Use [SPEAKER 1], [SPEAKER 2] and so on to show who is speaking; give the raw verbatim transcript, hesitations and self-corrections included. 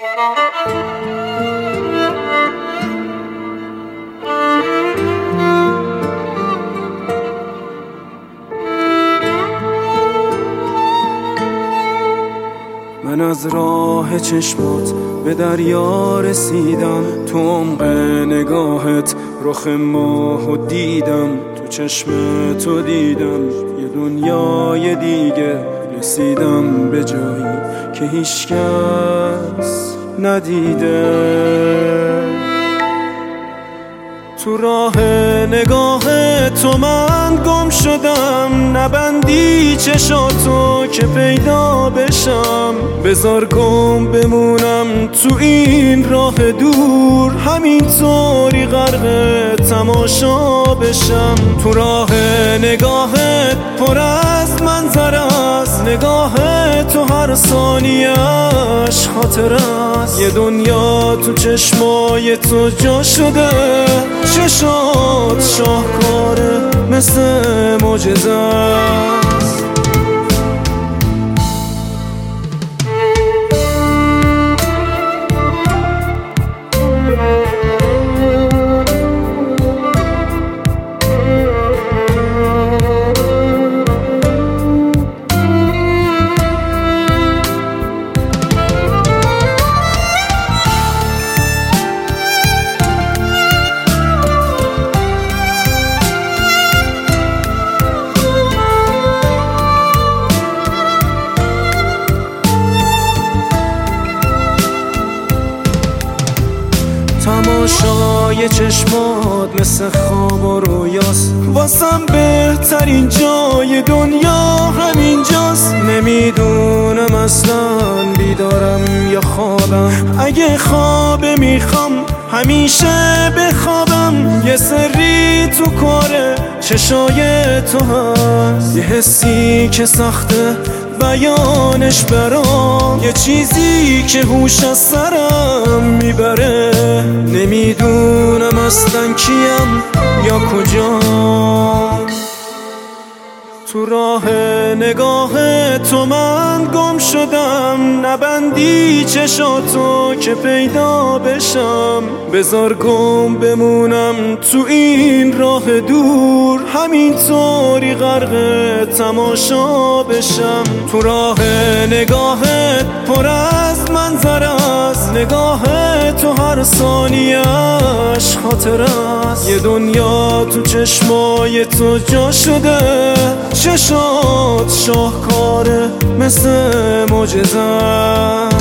[SPEAKER 1] من از راه چشمات به دریا رسیدم، تو عمق نگاهت رخ ماهو دیدم، تو چشم تو دیدم یه دنیای دیگه، رسیدم به جایی که هیچ کس ندیده. تو راه نگاه تو من گم شدم، نبندی چشاتو که پیدا بشم، بذار گم بمونم تو این راه دور، همینطوری غرق تماشا بشم. تو راه نگاهت پر از منظر است، نگاه تو هر ثانیه‌اش خاطر است، یه دنیا تو چشمای تو جا شده، چشات شاهکاره مثل معجزه است. تماشای چشمات مثل خواب و رویاست، واسم بهترین جای دنیا همینجاست. نمیدونم اصلا بیدارم یا خوابم، اگه خواب میخوام همیشه بخوابم. یه سری تو کاره چشای تو هست، یه حسی که سخته بیانش برام، یه چیزی که هوش از سرم میبره. نمیدونم اصلا کیم یا کجام، تو راه نگاه تو من گم شدم، نبندی چشاتو که پیدا بشم، بذار گم بمونم تو این راه دور، همینطوری غرق تماشا بشم. تو راه نگاهت پر از منظر است، نگاه تو هر ثانیه‌اش خاطر است، یه دنیا تو چشمای تو جا شده، چشات شاهکاره مثل معجزه.